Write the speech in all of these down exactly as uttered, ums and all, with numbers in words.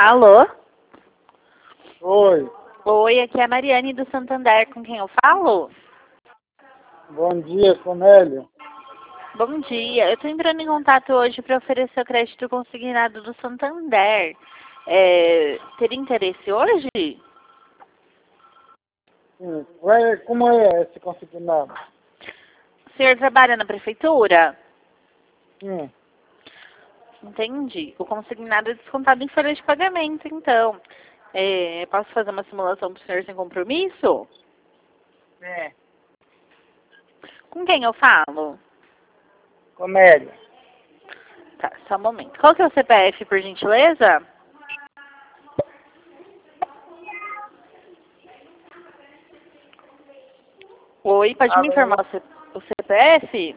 Alô? Oi, Oi, aqui é a Mariane do Santander, com quem eu falo? bom dia, Cornélio. Bom dia, eu estou entrando em contato hoje para oferecer o crédito consignado do Santander. É, teria interesse hoje? Sim, vai- como é esse consignado? O senhor trabalha na prefeitura? Sim, Entendi. O consignado é descontado em folha de pagamento, então. É, posso fazer uma simulação para o senhor sem compromisso? sim, Com quem eu falo? Cornélio. Tá, só um momento. Qual que é o C P F, por gentileza? Oi, pode me Alô? informar o, C o C P F?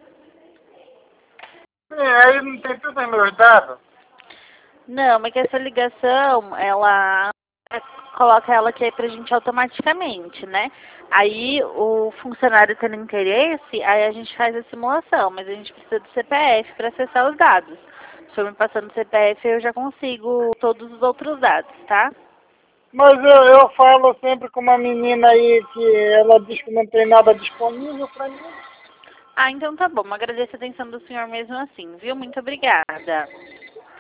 Sim, aí não tem tudo os meus dados? Não, mas que essa ligação, ela coloca ela aqui pra gente automaticamente, né? Aí o funcionário tendo interesse, aí a gente faz a simulação, mas a gente precisa do C P F para acessar os dados. Se eu me passando o C P F, eu já consigo todos os outros dados, tá? Mas eu, eu falo sempre com uma menina aí que ela diz que não tem nada disponível para mim. Ah, então tá bom. Agradeço a atenção do senhor mesmo assim, viu? Muito obrigada.